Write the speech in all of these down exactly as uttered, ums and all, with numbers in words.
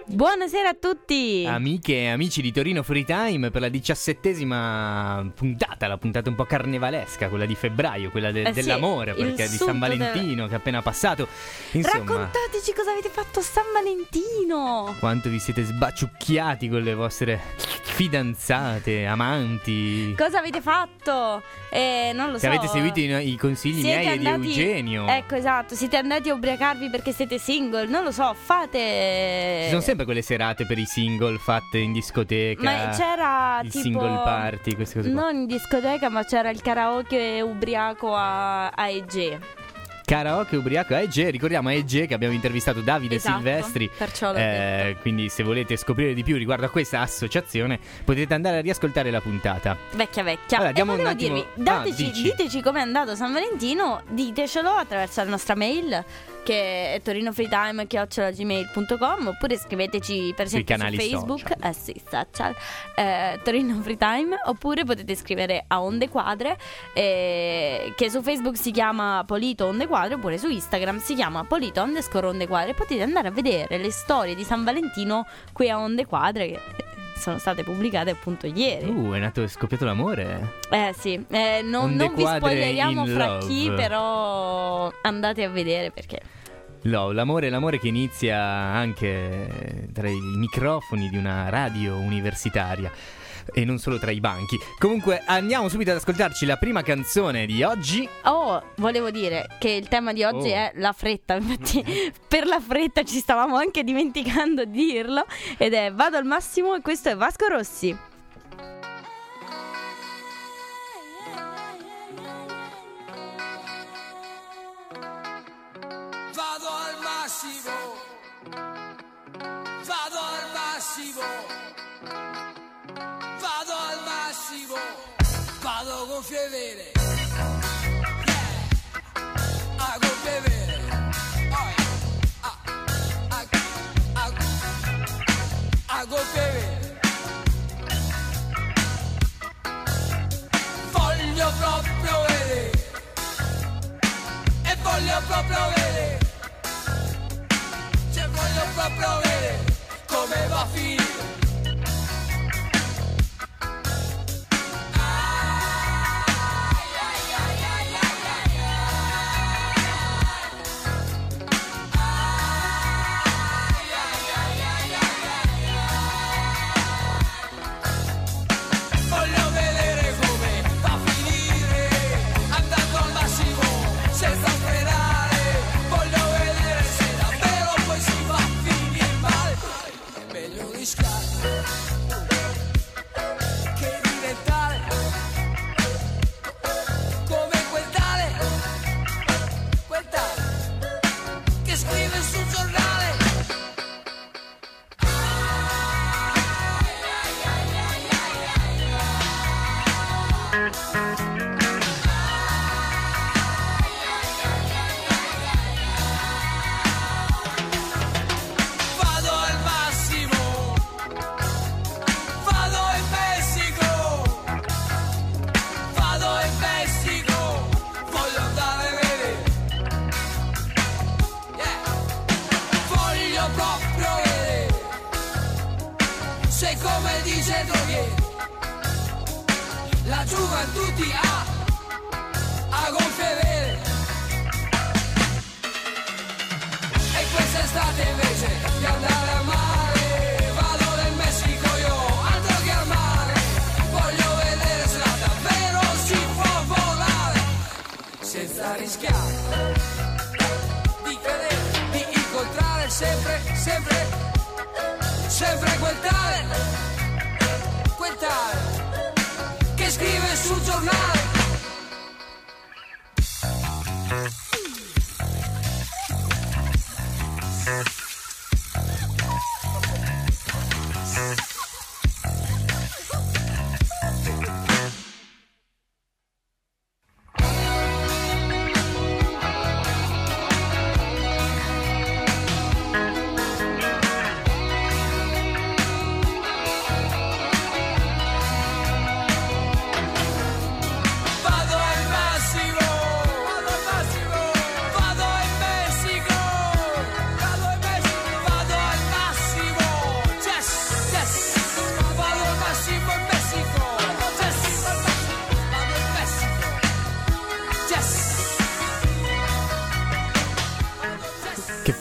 Buonasera a tutti, amiche e amici di Torino Free Time, per la diciassettesima puntata, la puntata un po' carnevalesca, quella di febbraio, quella de- eh sì, dell'amore, perché di San Valentino de... che è appena passato. Insomma, raccontateci cosa avete fatto a San Valentino. Quanto vi siete sbaciucchiati con le vostre fidanzate, amanti. Cosa avete fatto? Eh, non lo Se so. avete seguito i, i consigli siete miei andati... e di Eugenio. Ecco, esatto, siete andati a ubriacarvi perché siete single. Non lo so, fate... Ci sono sempre quelle serate per i single fatte in discoteca. Ma c'era il tipo... single party, queste cose qua. Non in discoteca, ma c'era il karaoke ubriaco a, a Ege. Karaoke ubriaco a Ege, ricordiamo a Ege che abbiamo intervistato Davide Esatto, Silvestri, perciò l'ho eh, detto. quindi se volete scoprire di più riguardo a questa associazione potete andare a riascoltare la puntata. Vecchia vecchia. Allora, E diamo un volevo attimo- dirvi, dateci, Ah, dici. diteci com'è andato San Valentino, ditecelo attraverso la nostra mail che è torinofreetime chiocciola gmail punto com, oppure scriveteci per Sui esempio su canali Facebook, social. eh sì, social, eh, Torino Free Time, oppure potete scrivere a Onde Quadre, eh, che su Facebook si chiama Polito Onde Quadre, oppure su Instagram si chiama Polito underscore Onde Quadre. Potete andare a vedere le storie di San Valentino qui a Onde Quadre che sono state pubblicate appunto ieri. Uh, è nato, è scoppiato l'amore. Eh sì, eh, non, Onde non vi Quadre spoileriamo in fra love. chi, però andate a vedere perché No, l'amore, l'amore che inizia anche tra i microfoni di una radio universitaria e non solo tra i banchi. Comunque andiamo subito ad ascoltarci la prima canzone di oggi. Oh, volevo dire che il tema di oggi Oh. è la fretta. Infatti per la fretta ci stavamo anche dimenticando di dirlo. Ed è Vado al massimo e questo è Vasco Rossi. Vado al massimo, vado al massimo, vado al massimo, vado con fievere, yeah. a con fievere, oh, yeah. a, a, a, a con fievere, voglio proprio vedere, e voglio proprio vedere. Voglio proprio vedere come va a finire. Ai, ai, ai, ai, ai, ai, ai. Ai, ai, ai, ai, ai, ai. Voglio vedere come va a finire, andando al massimo senza frenare. Voglio vedere se davvero poi si va a finire male. È meglio rischiare che diventare come quel tale, quel tale che scrive sul giornale. Ai, ai, ai, ai, ai, Vado al massimo, vado in Messico, vado in Messico, voglio andare a vedere, yeah. Voglio proprio vedere se come dice Droghieri la gioventù ti ha a gonfie vele. E quest'estate invece di andare a mare, vado nel Messico io, altro che al mare. Voglio vedere se davvero si può volare, senza rischiare di cadere, di incontrare sempre, sempre, sempre quel tale, quel tale che scrive sul giornale.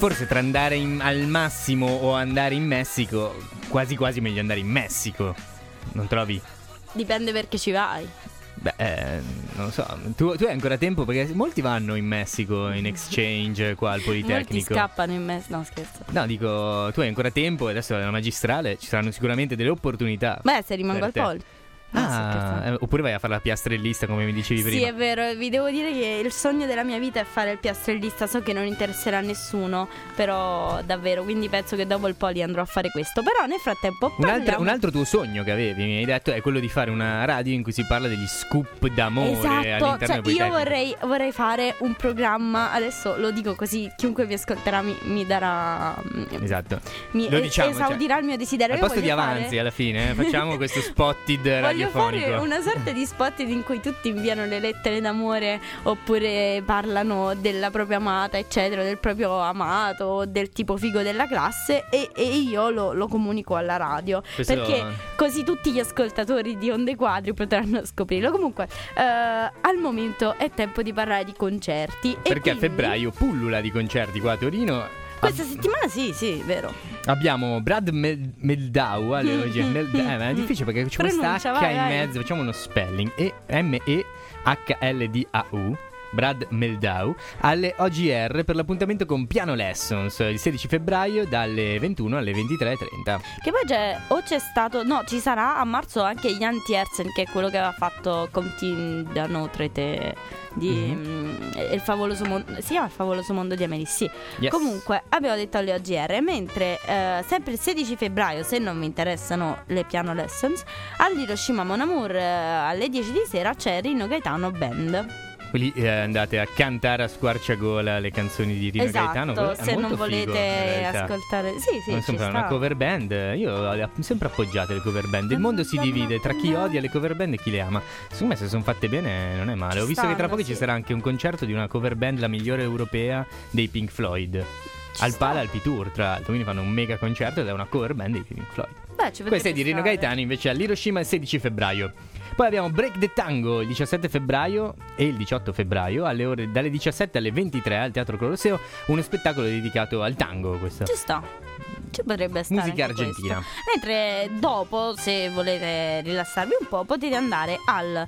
forse tra andare in- al massimo o andare in Messico, quasi quasi meglio andare in Messico, non trovi? Dipende perché ci vai. Beh, eh, non lo so, tu, tu hai ancora tempo perché molti vanno in Messico in exchange qua al Molti Politecnico. scappano in mezzo. No, scherzo. No, dico, tu hai ancora tempo e adesso alla magistrale ci saranno sicuramente delle opportunità. Beh, se rimango per al te. Poli. No, sto Ah, scherzando. eh, oppure vai a fare la piastrellista come mi dicevi prima. Sì, è vero, vi devo dire che il sogno della mia vita è fare il piastrellista. So che non interesserà a nessuno, però davvero, quindi penso che dopo il Poli andrò a fare questo. Però nel frattempo Un altro, parliamo- un altro tuo sogno che avevi, mi hai detto, è quello di fare una radio in cui si parla degli scoop d'amore Esatto, all'interno cioè del io Politecnico. vorrei, vorrei fare un programma, adesso lo dico così, chiunque vi ascolterà mi, mi darà, Esatto. mi Lo es- diciamo, esaudirà il mio desiderio. Al Io posto di voglio fare- avanzi alla fine, eh, facciamo questo spotted Voglio radiofonico. fare una sorta di spot in cui tutti inviano le lettere d'amore oppure parlano della propria amata, eccetera, del proprio amato, del tipo figo della classe e, e io lo, lo comunico alla radio. Questo- Perché così tutti gli ascoltatori di Onde Quadri potranno scoprirlo. Comunque, eh, al momento è tempo di parlare di concerti. e Perché a quindi- febbraio pullula di concerti qua a Torino. Questa Ab- settimana sì, sì, vero. Abbiamo Brad Mel- Meldau alle O G R. Mel- eh, ma è difficile perché c'è questa Pronuncia, H vai, in vai. mezzo. Facciamo uno spelling. E M E H L D A U. Brad Meldau alle O G R per l'appuntamento con Piano Lessons il sedici febbraio dalle ventuno alle ventitré e trenta. Che poi c'è, o c'è stato, no, ci sarà a marzo anche Jan Tiersen, che è quello che aveva fatto Contindano Trete di Mhm. mm, il favoloso mondo, si chiama il favoloso mondo di Amelie, sì. Yes. Comunque abbiamo detto alle O G R, mentre eh, sempre il sedici febbraio, se non vi interessano le piano lessons, all'Hiroshima Mon Amour eh, alle dieci di sera c'è Rino Gaetano Band. Lì eh, andate a cantare a squarciagola le canzoni di Rino Gaetano. Esatto, È se molto non figo, in volete realtà. ascoltare, sì, sì, Non ci sembra sta. una cover band. Io ho sempre appoggiato le cover band. Il mondo si divide tra chi odia le cover band e chi le ama. Secondo me, se sono fatte bene, non è male. Ho Ci visto che tra stanno, poco sì. ci sarà anche un concerto di una cover band, la migliore europea dei Pink Floyd. Ci Al sta. Pala Alpi Tour, tra l'altro. Quindi fanno un mega concerto ed è una cover band dei Pink Floyd. Beh, ci Questa è potrebbe di Rino stare. Gaetano invece all'Hiroshima il sedici febbraio. Poi abbiamo Break the Tango il diciassette febbraio e il diciotto febbraio alle ore dalle diciassette alle ventitré al Teatro Colosseo, uno spettacolo dedicato al tango, questo. Ci sta. Ci potrebbe stare Musica anche argentina. questo. Mentre dopo, se volete rilassarvi un po', potete andare alle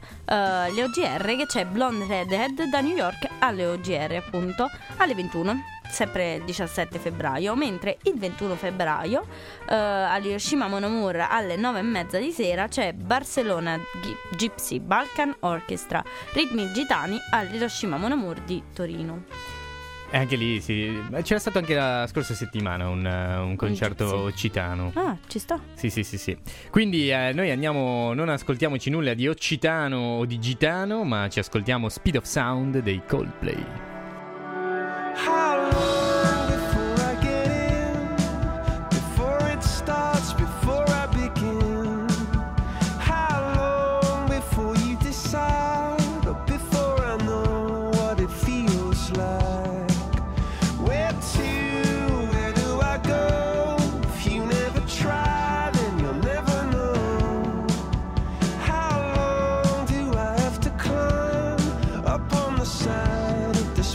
O G R, che c'è Blonde Redhead da New York alle O G R, appunto, alle ventuno. Sempre il diciassette febbraio, mentre il ventuno febbraio eh, all'Hiroshima Mon Amour alle nove e mezza di sera c'è Barcellona Gi- Gypsy Balkan Orchestra, ritmi gitani all'Hiroshima Mon Amour di Torino. E anche lì sì. C'era stato anche la scorsa settimana un, eh, un concerto Gypsy. occitano. Ah, ci sta. Sì, sì, sì, sì. Quindi eh, noi andiamo, non ascoltiamoci nulla di occitano o di gitano, ma ci ascoltiamo Speed of Sound dei Coldplay. How long before I get in? Before it starts, before I begin? How long before you decide? Or before I know what it feels like? Where to? Where do I go? If you never try, then you'll never know. How long do I have to climb up on the side of the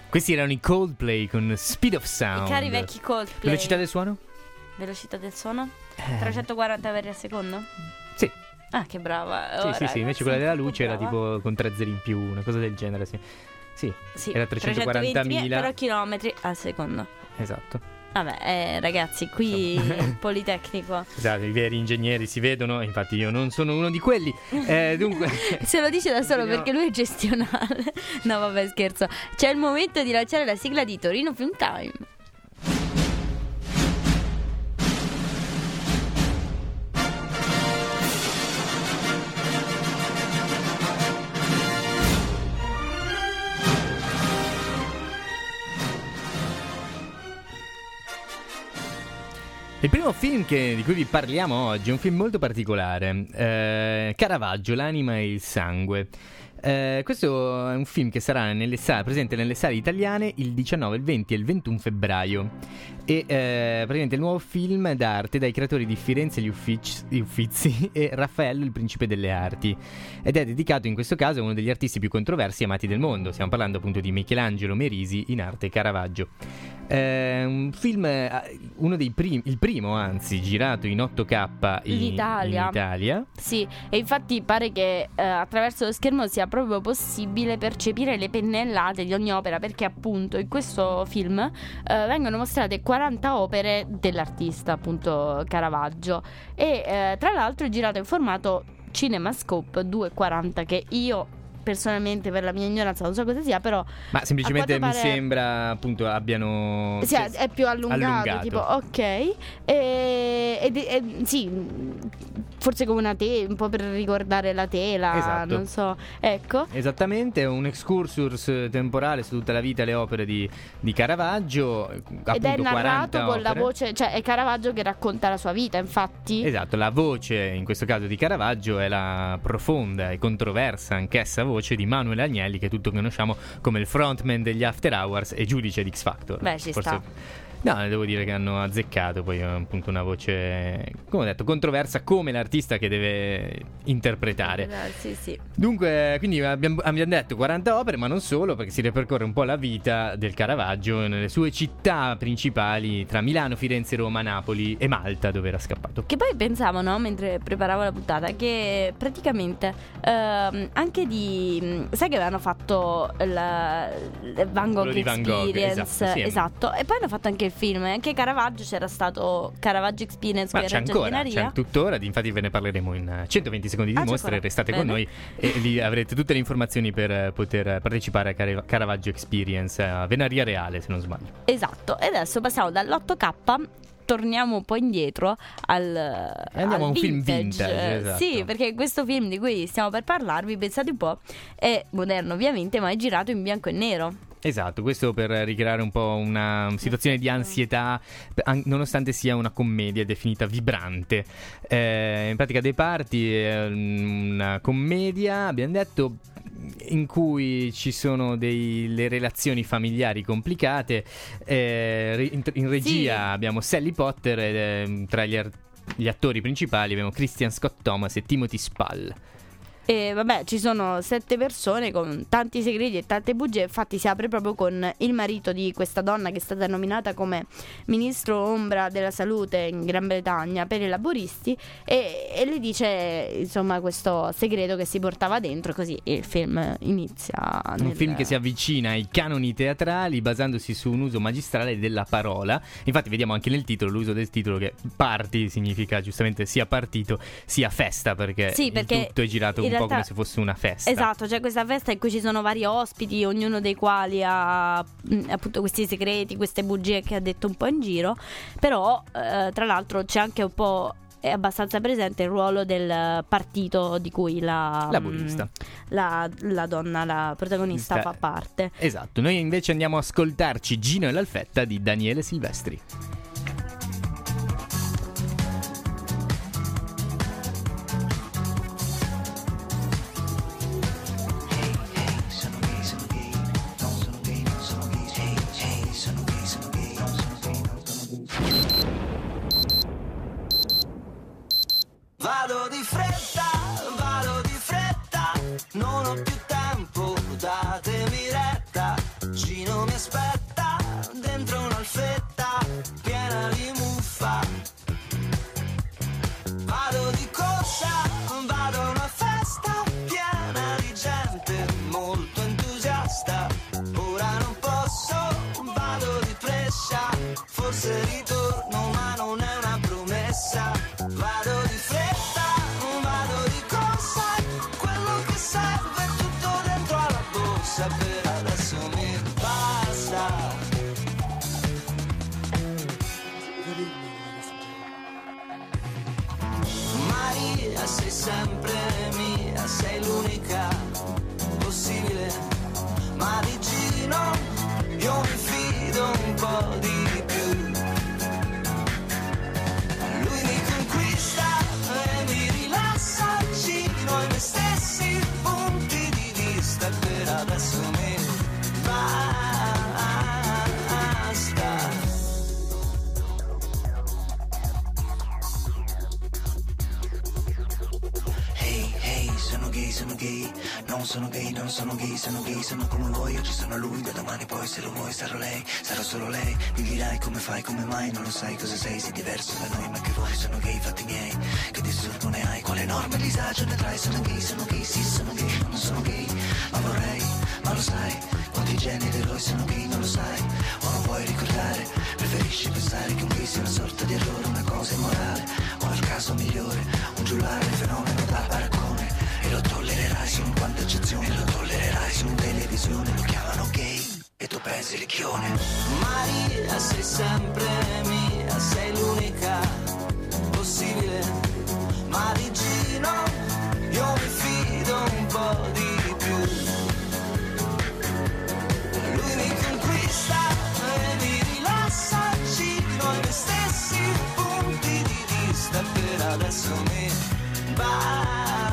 Questi erano i Coldplay con Speed of Sound. I cari vecchi Coldplay. Velocità del suono? Velocità del suono? Eh. trecentoquaranta metri al secondo? Sì. Ah, che brava. Sì, Oh, sì, sì, ragazzi, invece quella della troppo luce era brava. tipo con tre zeri in più, una cosa del genere, sì. Sì, Sì, era trecentoquarantamila. però chilometri al secondo. Esatto. Vabbè, eh, ragazzi, qui il Politecnico. Esatto, i veri ingegneri si vedono, infatti io non sono uno di quelli. Eh, dunque, Se lo dice da solo No. perché lui è gestionale. No, vabbè, scherzo. C'è il momento di lanciare la sigla di Torino Film Time. il primo film che- di cui vi parliamo oggi è un film molto particolare, eh, Caravaggio, l'anima e il sangue. Eh, questo è un film che sarà nelle sale, presente nelle sale italiane il diciannove, il venti e il ventuno febbraio. E eh, praticamente il nuovo film d'arte dai creatori di Firenze gli Uffici, gli Uffizi e Raffaello il Principe delle Arti. Ed è dedicato in questo caso a uno degli artisti più controversi e amati del mondo. Stiamo parlando appunto di Michelangelo Merisi, in arte Caravaggio. È un film, eh, uno dei primi, il primo anzi, girato in otto K in, In Italia. in Italia. Sì, e infatti pare che eh, attraverso lo schermo sia proprio possibile percepire le pennellate di ogni opera, perché appunto in questo film eh, vengono mostrate quaranta opere dell'artista, appunto Caravaggio, e eh, tra l'altro è girato in formato CinemaScope duecentoquaranta, che io personalmente, per la mia ignoranza, non so cosa sia, però Ma semplicemente a mi quanto pare- sembra appunto abbiano sì, è più allungato, allungato. tipo ok, e, e- e- sì, forse come una tela, un po' per ricordare la tela, Esatto. non so, ecco. Esattamente, un excursus temporale su tutta la vita e le opere di, di Caravaggio. Ed appunto è narrato quaranta con la opere. voce, cioè è Caravaggio che racconta la sua vita, infatti. Esatto, la voce in questo caso di Caravaggio è la profonda e controversa anch'essa voce di Manuel Agnelli, che tutti conosciamo come il frontman degli After Hours e giudice di X Factor. Beh, ci sta. No, devo dire che hanno azzeccato. Poi è appunto una voce, come ho detto, controversa come l'artista che deve interpretare. Eh, Sì, sì. Dunque, quindi abbiamo, abbiamo detto quaranta opere, ma non solo, perché si ripercorre un po' la vita del Caravaggio nelle sue città principali tra Milano, Firenze, Roma, Napoli e Malta, dove era scappato. Che poi pensavo, no, mentre preparavo la puntata, che praticamente ehm, anche di... Sai che avevano fatto la, la Van Gogh Quello di Van Gogh, Experience, esatto, sì. esatto, e poi hanno fatto anche il film, e anche Caravaggio c'era stato Caravaggio Experience Ma con c'è Reggio ancora, Emilia. c'è tuttora, infatti ve ne parleremo in eh, centoventi secondi di Ah, c'è mostra. ancora. Restate con Bene. noi e lì avrete tutte le informazioni per eh, poter partecipare a Car- Caravaggio Experience a Venaria Reale, se non sbaglio. Esatto, e adesso passiamo dall'otto K, torniamo un po' indietro al, andiamo al a un film vintage. vintage, esatto. Sì, perché questo film di cui stiamo per parlarvi, pensate un po', è moderno ovviamente, ma è girato in bianco e nero. Esatto, questo per ricreare un po' una situazione di ansietà, an- nonostante sia una commedia definita vibrante. Eh, in pratica dei parti è una commedia, abbiamo detto, in cui ci sono delle relazioni familiari complicate. Eh, re- in, in regia Sì. abbiamo Sally Potter e eh, tra gli, ar- gli attori principali abbiamo Christian Scott Thomas e Timothy Spall. E vabbè, ci sono sette persone con tanti segreti e tante bugie. Infatti si apre proprio con il marito di questa donna che è stata nominata come ministro ombra della salute in Gran Bretagna per i laboristi, e, e le dice insomma questo segreto che si portava dentro, così il film inizia Un nel- film che si avvicina ai canoni teatrali basandosi su un uso magistrale della parola. Infatti vediamo anche nel titolo l'uso del titolo, che party significa giustamente sia partito sia festa, perché, Sì, il perché tutto è girato un in po' realtà- come se fosse una festa. Esatto, c'è questa festa in cui ci sono vari ospiti, ognuno dei quali ha mh, appunto questi segreti, queste bugie che ha detto un po' in giro. Però eh, tra l'altro c'è anche un po', è abbastanza presente il ruolo del partito di cui la Laburista. mh, la, la donna, la protagonista, Sta- fa parte. Esatto, noi invece andiamo a ascoltarci Gino e l'Alfetta di Daniele Silvestri. Vado di fretta, vado di fretta, non ho più tempo, datemi retta. Gino mi aspetta dentro un'alfetta piena di muffa. Vado di corsa, vado a una festa piena di gente molto entusiasta. Ora non posso, vado di prescia, forse ritorno ma non è una promessa. Vado di fretta, vado di corsa, quello che serve è tutto dentro alla borsa. Per adesso mi basta. Maria, sei sempre mia, sei l'unica possibile. Ma di Gino io mi fido un po' di più. Lui mi conquista e mi rilassa, Gino ai miei stessi punti di vista. E per adesso mi basta. Hey, hey, sono gay, sono gay. Non sono gay, non sono gay, sono gay, sono come voi. Oggi sono lui, da domani poi se lo vuoi sarò lei. Sarò solo lei, mi dirai come fai, come mai. Non lo sai cosa sei, sei diverso da noi. Ma che vuoi, sono gay, fatti miei. Che disturbo ne hai, quale enorme disagio ne trai. Sono gay, sono gay, sì sono gay. Non sono gay, ma vorrei, ma lo sai. Quanti generi eroi sono gay, non lo sai. O non vuoi ricordare, preferisci pensare che un gay sia una sorta di errore, una cosa immorale. O il caso migliore, un giullare, il fenomeno da baraccone. E lo tollererai solo in quanto eccezione. E lo tollererai solo in televisione. Lo chiamano gay e tu pensi ricchione. Maria, sei sempre mia, sei l'unica possibile. Ma di Gino io mi fido un po' di più. Lui mi conquista e mi rilassa, Gino ai miei stessi punti di vista. Per adesso mi basta.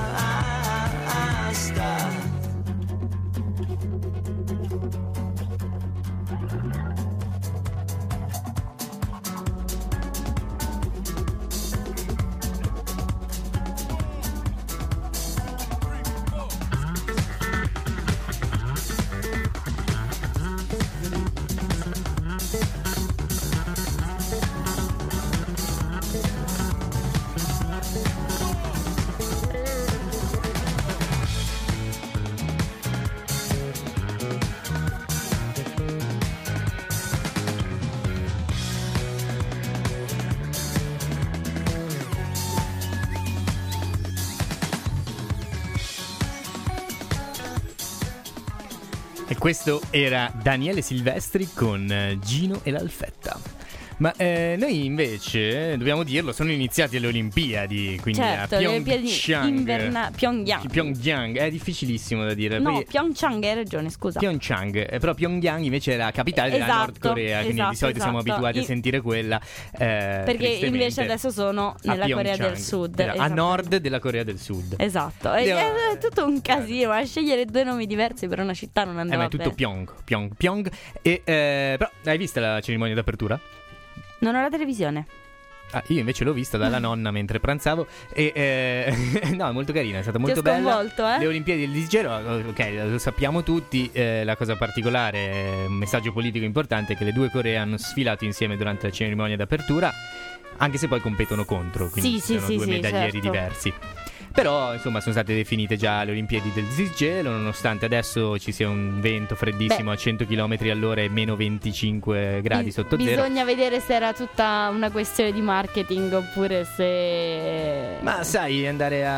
E questo era Daniele Silvestri con eh, Gino e l'Alfetta. Ma eh, noi invece, dobbiamo dirlo, sono iniziati le Olimpiadi, quindi Certo, a le Olimpiadi Pyeongchang. inverna- Pyongyang. Pyeongchang, è difficilissimo da dire. No, Poi- Pyeongchang, hai ragione, scusa. Pyeongchang, eh, però Pyongyang invece è la capitale della Esatto, Nord Corea, quindi esatto, di solito siamo esatto. abituati a I- sentire quella. eh, Perché tristemente, invece adesso sono a nella Corea Pyeongchang. del Sud. Esatto, a Esatto. nord della Corea del Sud. Esatto, è, Devo- è tutto un casino, a scegliere due nomi diversi per una città non Eh, andava ma è tutto bene. Pyong, Pyong, Pyong. E, eh, però, hai visto la cerimonia d'apertura? Non ho la televisione. Ah, io invece l'ho vista dalla nonna mentre pranzavo e eh, no, è molto carina, è stata molto ho bella. sconvolto, eh? Le Olimpiadi del disgelo, ok, lo sappiamo tutti, eh, la cosa particolare, eh, un messaggio politico importante è che le due Coree hanno sfilato insieme durante la cerimonia d'apertura, anche se poi competono contro, quindi Sì, sì, sono sì, due sì, medaglieri certo. diversi. Però, insomma, sono state definite già le Olimpiadi del disgelo, nonostante adesso ci sia un vento freddissimo Beh. a cento chilometri all'ora e meno venticinque gradi Bi- sotto zero. Bisogna vedere se era tutta una questione di marketing oppure se... Ma sai, andare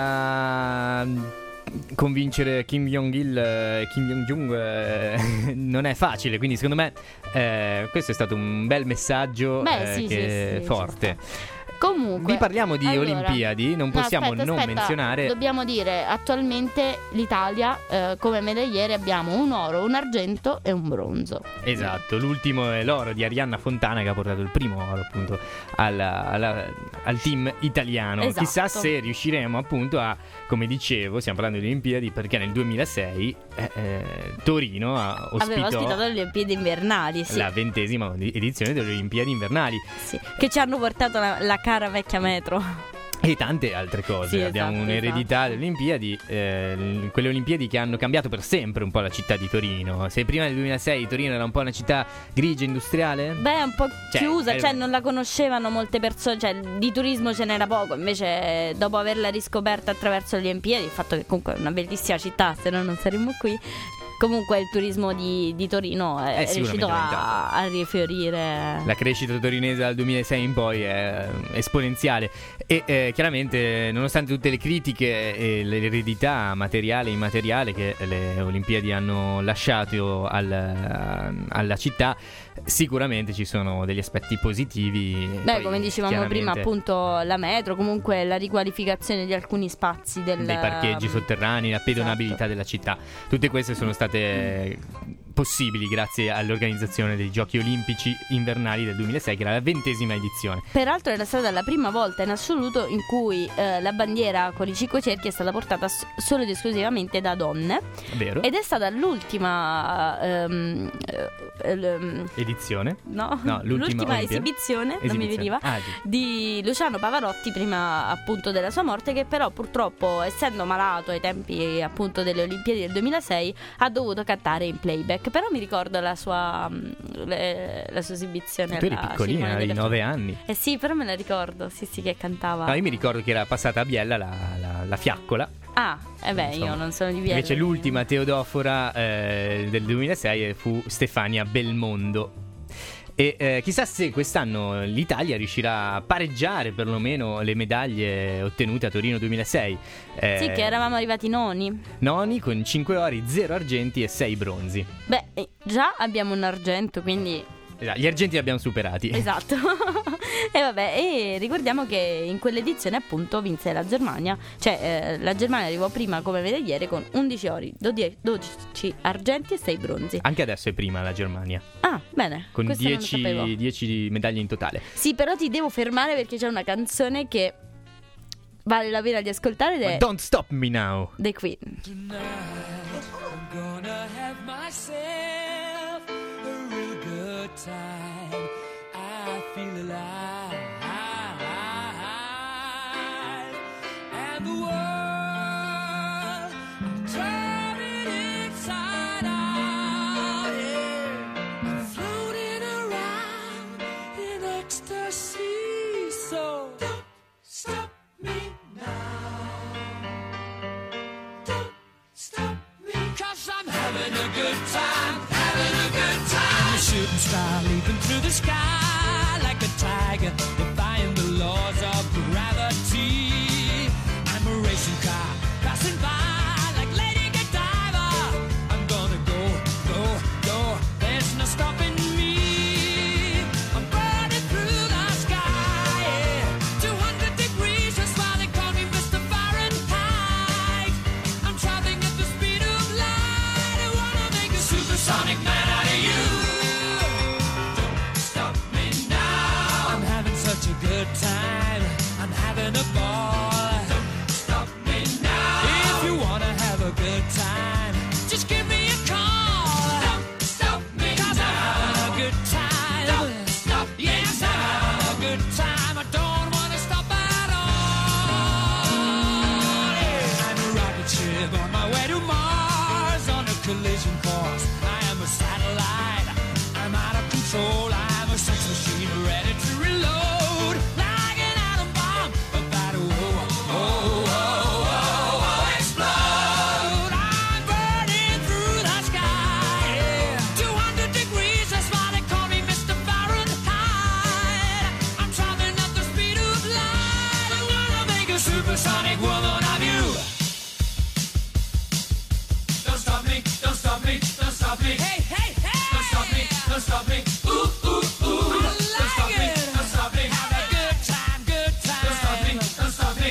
a convincere Kim Jong-il e Kim Jong-un eh, non è facile, quindi secondo me eh, questo è stato un bel messaggio Beh, eh, sì, che sì, sì, forte. ci sta. Comunque, Vi parliamo di allora, Olimpiadi, non no, possiamo aspetta, non aspetta, menzionare. Dobbiamo dire, attualmente l'Italia eh, come medagliere abbiamo un oro, un argento e un bronzo. Esatto, l'ultimo è l'oro di Arianna Fontana che ha portato il primo oro appunto alla- alla- al team italiano. Esatto. Chissà se riusciremo appunto a, come dicevo, stiamo parlando di Olimpiadi perché nel duemilasei eh, eh, Torino ha Aveva ospitò ospitato le Olimpiadi invernali, sì, la ventesima edizione delle Olimpiadi invernali. sì, che ci hanno portato la, la cara vecchia metro. E tante altre cose. Sì, Abbiamo esatto, un'eredità esatto. delle Olimpiadi, eh, quelle Olimpiadi che hanno cambiato per sempre un po' la città di Torino. Se prima del duemilasei Torino era un po' una città grigia industriale, Beh, è un po' Cioè, chiusa, eh, cioè non la conoscevano molte persone, cioè di turismo ce n'era poco, invece dopo averla riscoperta attraverso le Olimpiadi, il fatto che comunque è una bellissima città, se no non saremmo qui. Comunque il turismo di, di Torino è, È è riuscito sicuramente a, a rifiorire. la crescita torinese dal duemilasei in poi è eh, esponenziale e eh, chiaramente nonostante tutte le critiche e l'eredità materiale e immateriale che le Olimpiadi hanno lasciato al, alla città, sicuramente ci sono degli aspetti positivi. Beh, Poi, come dicevamo prima, chiaramente, appunto la metro, comunque la riqualificazione di alcuni spazi del, dei parcheggi sotterranei, la pedonabilità Esatto. della città, tutte queste sono state possibili grazie all'organizzazione dei Giochi Olimpici Invernali del duemilasei, che era la ventesima edizione. Peraltro era stata la prima volta in assoluto in cui eh, la bandiera con i cinque cerchi è stata portata s- solo ed esclusivamente da donne, Vero? ed è stata l'ultima ehm, eh, l- Edizione? no, No, l'ultima l'ultima Olimpiade. esibizione, non mi Esibizione. veniva, Ah, sì. di Luciano Pavarotti prima appunto della sua morte, che però purtroppo, essendo malato ai tempi appunto delle Olimpiadi del duemilasei, ha dovuto cantare in playback. Però mi ricordo la sua mh, le- la sua esibizione Tu eri alla piccolina, cerimonia avevi di nove apertura. anni. Eh sì, però me la ricordo, sì sì, che cantava. No, io mi ricordo che era passata a Biella la, la- la fiaccola. Ah, eh beh, Insomma, io non sono di Biella. Invece l'ultima Teodofora eh, del duemilasei fu Stefania Belmondo. E eh, chissà se quest'anno l'Italia riuscirà a pareggiare perlomeno le medaglie ottenute a Torino duemilasei. Eh, Sì, che eravamo arrivati noni. Noni con cinque ori, zero argenti e sei bronzi. Beh, eh, già abbiamo un argento, quindi Esatto, gli argenti li abbiamo superati. esatto. E vabbè, e ricordiamo che in quell'edizione appunto vinse la Germania. Cioè eh, la Germania arrivò prima come medagliere con undici ori, dodici argenti e sei bronzi. Anche adesso è prima la Germania, Ah, bene, con questo non lo sapevo. dieci, dieci medaglie in totale. Sì, però ti devo fermare perché c'è una canzone che vale la pena di ascoltare ed Ma è Don't Stop Me Now. The Queen. Tonight, I'm gonna have myself a real good time. I feel alive, and the world, I'm turning inside out. Yeah, I'm floating around in ecstasy. So don't stop me now. Don't stop me, 'cause I'm having a good time, having a good time. A shooting star leaping through the sky like a tiger, defying the laws of gravity. I'm a racing car passing by like Lady Godiva. I'm gonna go, go, go, there's no stopping me. I'm burning through the sky, yeah. two hundred degrees, that's why they call me Mister Fahrenheit. I'm traveling at the speed of light. I wanna make a supersonic man out of you. Don't stop me now. I'm having such a good time. I'm having a ball. Don't stop me now. If you wanna have a good time, just give me a call. Don't stop me 'cause I'm having a good time. Don't stop me. Yes, I'm having a good time. I don't wanna stop at all. Yeah. I'm a rocket ship on my way to Mars on a collision course. I am a satellite. I'm out of control. I'm a sex machine ready to reload like an atom bomb. About to oh, oh, oh, oh, oh, explode. I'm burning through the sky. Yeah. two hundred degrees, that's why they call me Mister Fahrenheit. I'm traveling at the speed of light. I'm gonna make a supersonic woman of you. Don't stop me, don't stop me, don't stop me. Hey, hey, hey! Don't stop me, don't stop me. Ooh, ooh, ooh. Don't stop me, don't stop me. Have a good time, good time. Don't stop me, don't stop me.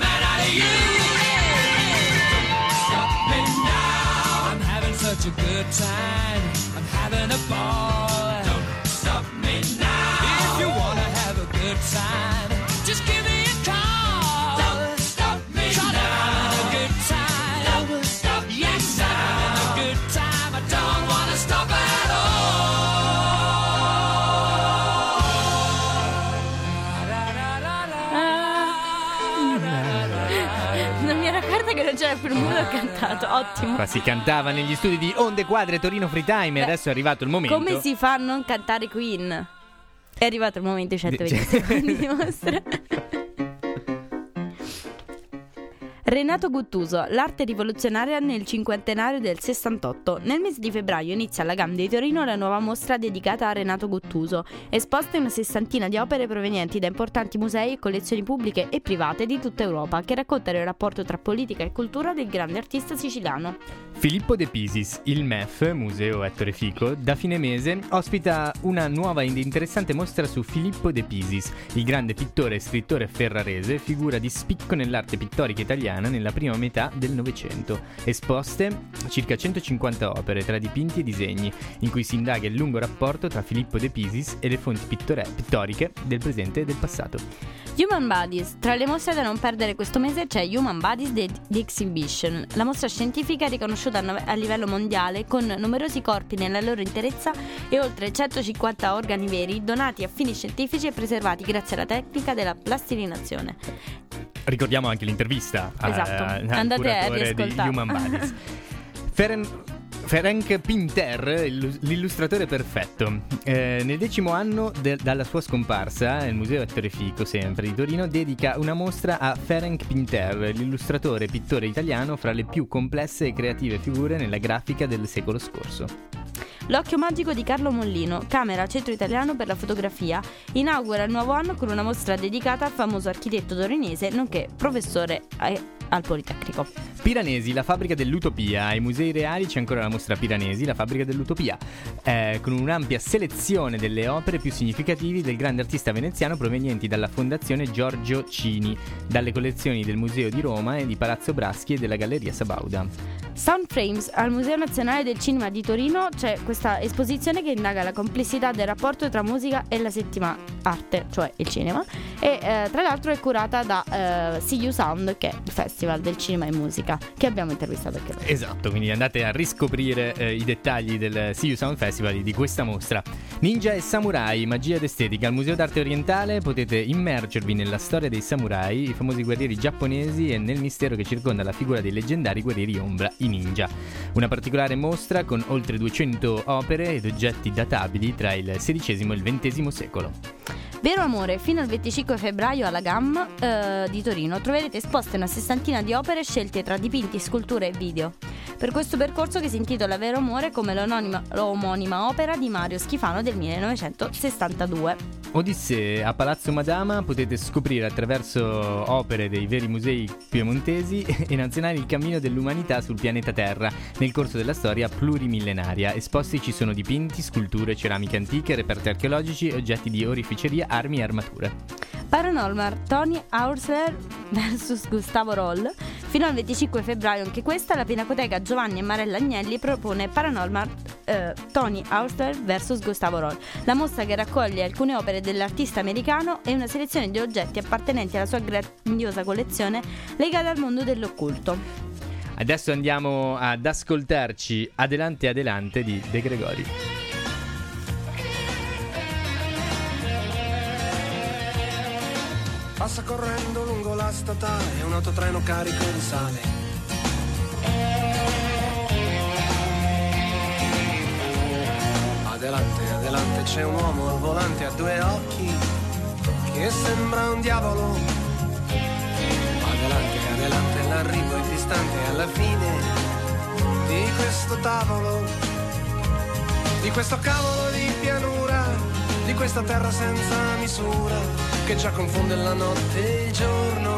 man out of you. Don't stop me now. I'm having such a good time. I'm having a ball. Don't stop me now. If you wanna have a good time, just give me a call. Don't stop me now. I'm having a good time. Don't stop me yes, now. I'm having a good time. I don't wanna stop at all. Non mi ero accorta che non c'era più il modo, ho cantato. Ottimo. Qua si cantava negli studi di Onde Quadre Torino Free Time. E adesso è arrivato il momento. Come si fa a non cantare Queen? È arrivato il momento, i centoventi Di- secondi di mostra. Renato Guttuso, l'arte rivoluzionaria nel cinquantenario del sessantotto. Nel mese di febbraio inizia alla GAM di Torino la nuova mostra dedicata a Renato Guttuso, esposta in una sessantina di opere provenienti da importanti musei e collezioni pubbliche e private di tutta Europa, che raccontano il rapporto tra politica e cultura del grande artista siciliano. Filippo De Pisis, il M E F, Museo Ettore Fico, da fine mese ospita una nuova ed interessante mostra su Filippo De Pisis, il grande pittore e scrittore ferrarese, figura di spicco nell'arte pittorica italiana nella prima metà del Novecento. Esposte circa centocinquanta opere tra dipinti e disegni, in cui si indaga il lungo rapporto tra Filippo De Pisis e le fonti pittore- pittoriche del presente e del passato. Human Bodies. Tra le mostre da non perdere questo mese c'è Human Bodies The, The Exhibition, la mostra scientifica riconosciuta a, no- a livello mondiale, con numerosi corpi nella loro interezza e oltre centocinquanta organi veri donati a fini scientifici e preservati grazie alla tecnica della plastilinazione. Ricordiamo anche l'intervista a- Esatto. al Andate a curatore di riascoltare. Human Bodies. Feren- Ferenc Pinter, illu- l'illustratore perfetto. Eh, nel decimo anno de- dalla sua scomparsa, il Museo Ettore Fico, sempre di Torino, dedica una mostra a Ferenc Pinter, l'illustratore e pittore italiano fra le più complesse e creative figure nella grafica del secolo scorso. L'occhio magico di Carlo Mollino, Camera Centro Italiano per la Fotografia, inaugura il nuovo anno con una mostra dedicata al famoso architetto torinese, nonché professore a- al Politecnico. Piranesi, la fabbrica dell'utopia. Ai Musei Reali c'è ancora la mostra Piranesi, la fabbrica dell'utopia, eh, con un'ampia selezione delle opere più significativi del grande artista veneziano provenienti dalla Fondazione Giorgio Cini, dalle collezioni del Museo di Roma e di Palazzo Braschi e della Galleria Sabauda. Sound Frames, al Museo Nazionale del Cinema di Torino c'è questa esposizione che indaga la complessità del rapporto tra musica e la settima arte, cioè il cinema, e eh, tra l'altro è curata da eh, See You Sound, che è il festival del cinema e musica che abbiamo intervistato anche noi. Esatto, quindi andate a riscoprire eh, i dettagli del See You Sound Festival e di questa mostra. Ninja e samurai, magia ed estetica. Al Museo d'Arte Orientale potete immergervi nella storia dei samurai, i famosi guerrieri giapponesi, e nel mistero che circonda la figura dei leggendari guerrieri ombra, i ninja. Una particolare mostra con oltre duecento opere ed oggetti databili tra il sedicesimo e il ventesimo secolo. Vero amore, fino al venticinque febbraio alla GAM eh, di Torino troverete esposte una sessantina di opere scelte tra dipinti, sculture e video. Per questo percorso, che si intitola Vero amore, come l'omonima, l'omonima opera di Mario Schifano del millenovecentosessantadue. Odissee, a Palazzo Madama potete scoprire attraverso opere dei veri musei piemontesi e nazionali il cammino dell'umanità sul pianeta Terra nel corso della storia plurimillenaria. Esposti ci sono dipinti, sculture, ceramiche antiche, reperti archeologici e oggetti di oreficeria, armi e armature. Paranormal, Tony Hausler versus Gustavo Roll. Fino al venticinque febbraio anche questa la Pinacoteca Giovanni e Marella Agnelli propone Paranormal, eh, Tony Hausler versus Gustavo Roll, la mostra che raccoglie alcune opere dell'artista americano e una selezione di oggetti appartenenti alla sua grandiosa collezione legata al mondo dell'occulto. Adesso andiamo ad ascoltarci Adelante Adelante di De Gregori. Passa correndo lungo la statale un autotreno carico di sale. Adelante, adelante c'è un uomo al volante a due occhi che sembra un diavolo. Adelante, adelante l'arrivo è distante alla fine di questo tavolo, di questo cavolo di pianura, di questa terra senza misura che già confonde la notte e il giorno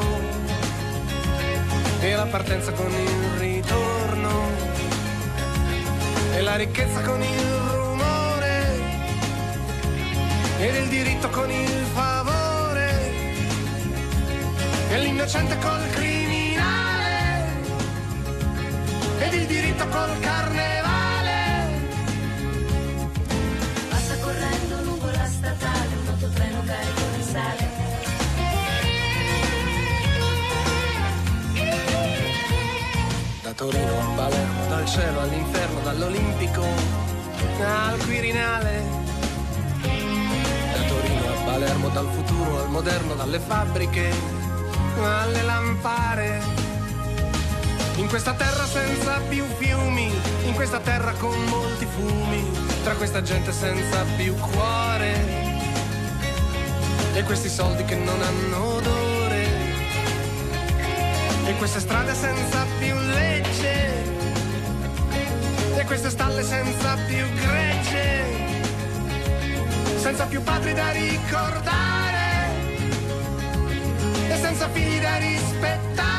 e la partenza con il ritorno e la ricchezza con il rumore ed il diritto con il favore e l'innocente col criminale, ed il diritto col carnevale. Passa correndo lungo la statale un autotreno carico di sale. Da Torino a Palermo, dal cielo all'inferno, dall'Olimpico al Quirinale. Da Torino a Palermo, dal futuro al moderno, dalle fabbriche alle lampare. In questa terra senza più fiumi, in questa terra con molti fumi, tra questa gente senza più cuore e questi soldi che non hanno odore, e queste strade senza più legge, e queste stalle senza più gregge, senza più padri da ricordare e senza figli da rispettare.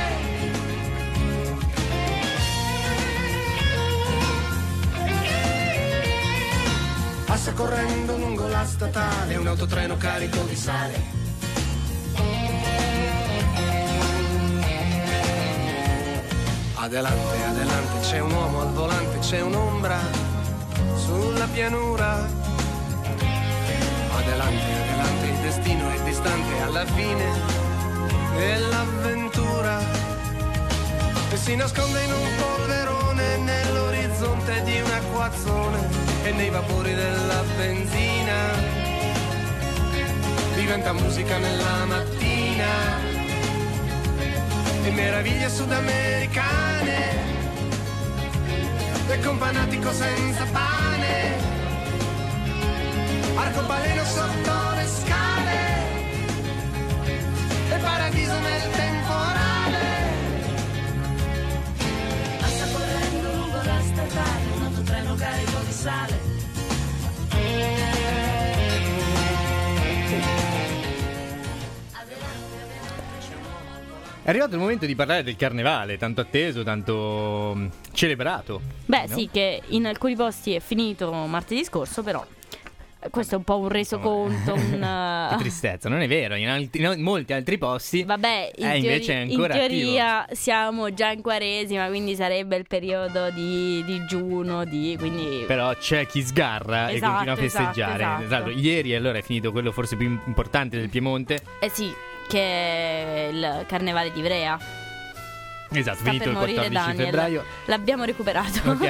Passa correndo lungo la statale un autotreno carico di sale. Adelante, adelante, c'è un uomo al volante, c'è un'ombra sulla pianura. Adelante, adelante, il destino è distante alla fine dell'avventura e si nasconde in un polverone nell'orizzonte di un acquazzone e nei vapori della benzina diventa musica nella mattina e meraviglie sudamericane e companatico senza pane, arcobaleno sotto le scale e paradiso nel temporale. Passa correndo lungo la statale un autotreno carico di sale. È arrivato il momento di parlare del carnevale, tanto atteso, tanto mm, celebrato. Beh, no? sì, che in alcuni posti è finito martedì scorso, però eh, questo è un po' un resoconto, un... Che uh, tristezza, non è vero, in, altri- in molti altri posti Vabbè, in, eh, teori- invece è in ancora teoria siamo già in quaresima, quindi sarebbe il periodo di digiuno, di, quindi... però c'è chi sgarra e Esatto, continua a festeggiare. esatto, esatto. Ieri allora è finito quello forse più importante del Piemonte. Eh sì, che è il carnevale di Ivrea. Esatto, Sta finito per il morire quattordici Daniel. febbraio. L'abbiamo recuperato. Ok.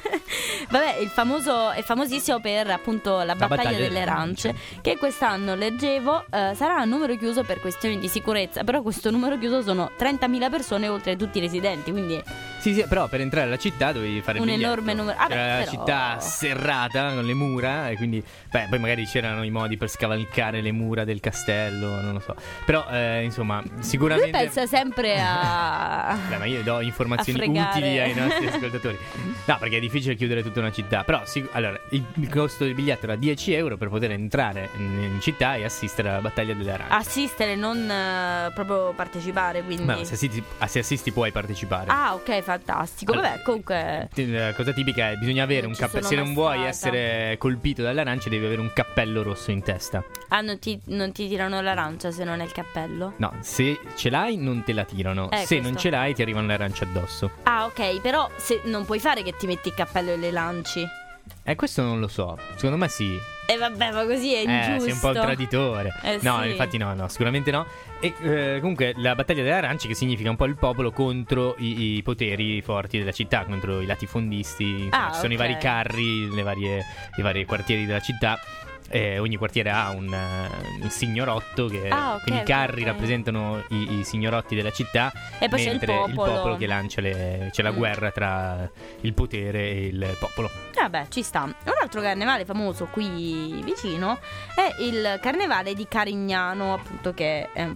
Vabbè, il famoso è famosissimo per appunto la battaglia, battaglia delle delle arance, arance. che quest'anno leggevo eh, sarà a numero chiuso per questioni di sicurezza, però questo numero chiuso sono trentamila persone oltre tutti i residenti, quindi Sì, sì, però per entrare alla città dovevi fare il un biglietto. enorme numero. Ah, beh, Era la però- città serrata con le mura e quindi beh, poi magari c'erano i modi per scavalcare le mura del castello, non lo so. Però eh, insomma, lui sicuramente pensa sempre a Beh, ma io do informazioni A fregare. utili ai nostri ascoltatori. No, perché è difficile chiudere tutta una città. Però, sic- allora, il, il costo del biglietto era dieci euro per poter entrare in, in città e assistere alla battaglia delle arance. assistere, non eh, proprio partecipare, quindi Ma se assisti, ah, se assisti puoi partecipare. Ah, ok, fantastico. Allora, Vabbè, comunque La cosa tipica è bisogna avere Non un ci cappello. sono Se non mai vuoi stata. essere colpito dalle arance, devi avere un cappello rosso in testa. ah, non ti, non ti tirano l'arancia se non è il cappello? No, se ce l'hai, non te la tirano. Eh, se questo. non ce l'hai, ti arrivano le arance addosso. Ah, ok, però se non puoi fare che ti metti il cappello e le lanci. Eh, questo non lo so. Secondo me sì. E vabbè, ma così è Eh, ingiusto. sei un po' il traditore. Eh, no, sì. infatti no, no, sicuramente no. E eh, comunque la battaglia delle arance, che significa un po' il popolo contro i, i poteri forti della città, contro i latifondisti. Insomma, Ah, ci sono ok. i vari carri, le varie, i vari quartieri della città. Eh, ogni quartiere ha un, eh, un signorotto che, Ah, ok, quindi i ok, carri ok. rappresentano i, i signorotti della città, E poi c'è il mentre popolo. che lancia le, c'è la Mm. guerra tra il potere e il popolo. Vabbè, ci sta. Un altro carnevale famoso qui vicino è il carnevale di Carignano, appunto, che è un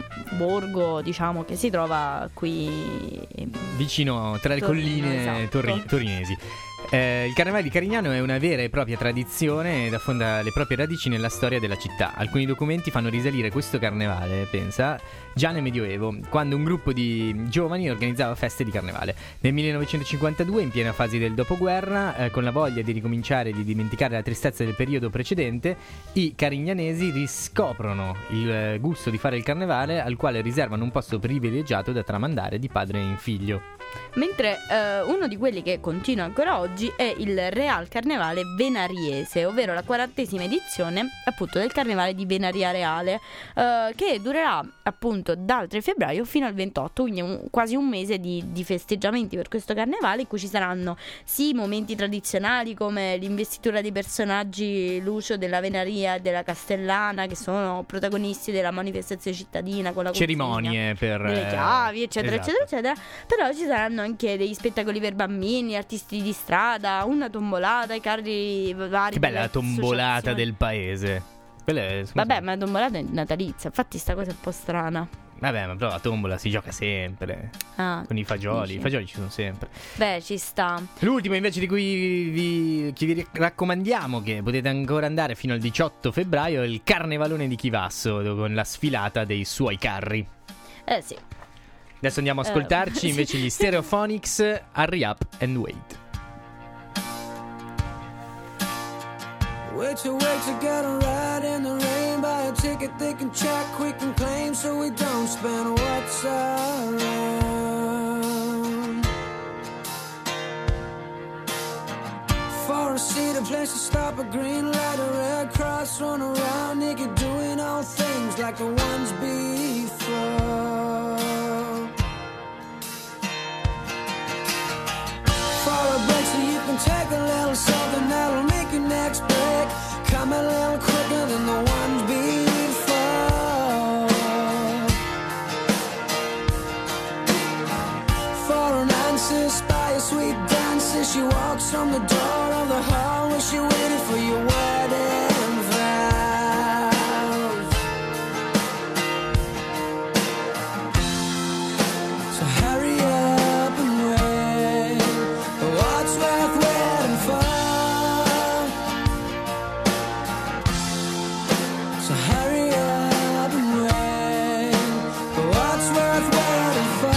borgo, diciamo, che si trova qui. Vicino tra le Torino, colline esatto. torri- torinesi. Eh, il carnevale di Carignano è una vera e propria tradizione ed affonda le proprie radici nella storia della città. Alcuni documenti fanno risalire questo carnevale, pensa, già nel Medioevo, quando un gruppo di giovani organizzava feste di carnevale. Nel millenovecentocinquantadue, in piena fase del dopoguerra, eh, con la voglia di ricominciare e di dimenticare la tristezza del periodo precedente, i carignanesi riscoprono il eh, gusto di fare il carnevale, al quale riservano un posto privilegiato da tramandare di padre in figlio. Mentre eh, uno di quelli che continua ancora oggi è il Real Carnevale Venariese, ovvero la quarantesima edizione appunto del Carnevale di Venaria Reale, eh, che durerà appunto dal tre febbraio fino al ventotto, quindi un, quasi un mese di, di festeggiamenti per questo carnevale, in cui ci saranno sì momenti tradizionali come l'investitura dei personaggi Lucio della Venaria e della Castellana, che sono protagonisti della manifestazione cittadina con la cerimonie per delle chiavi, eccetera, esatto. eccetera, eccetera. Però ci saranno anche degli spettacoli per bambini, artisti di strada, una tombolata, i carri vari. Che bella la delle tombolata associazioni. del paese. Quella è, scusa. Vabbè, ma la tombolata è natalizia, infatti sta cosa è un po' strana. Vabbè, ma però la tombola si gioca sempre. Ah, Con i fagioli, dici? i fagioli ci sono sempre. beh, ci sta. L'ultimo invece di cui vi, che vi raccomandiamo, che potete ancora andare fino al diciotto febbraio, è il Carnevalone di Chivasso, con la sfilata dei suoi carri. Eh sì. Adesso andiamo a ascoltarci Eh, invece sì. gli Stereophonics, Hurry Up and Wait. Way too wait to get a ride in the rain. Buy a ticket, they can check, quick and claim, so we don't spend what's around. For a seat, a place to stop, a green light, a red cross, run around naked, doing all things like the ones before. For a break, so you can take a little something that'll make your next break come a little quicker than the ones before. For an answer, spy a sweet dancer, she walks from the door of the hall where she waited for your wedding vows. So hurry up and wait for what's worth waiting for. So hurry up and wait for what's worth waiting for.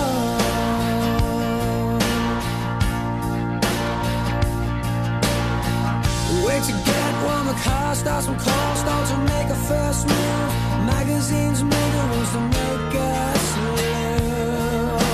We wait to get warm, the car starts from cold, start to make a first move. Magazines make the rules to make us live.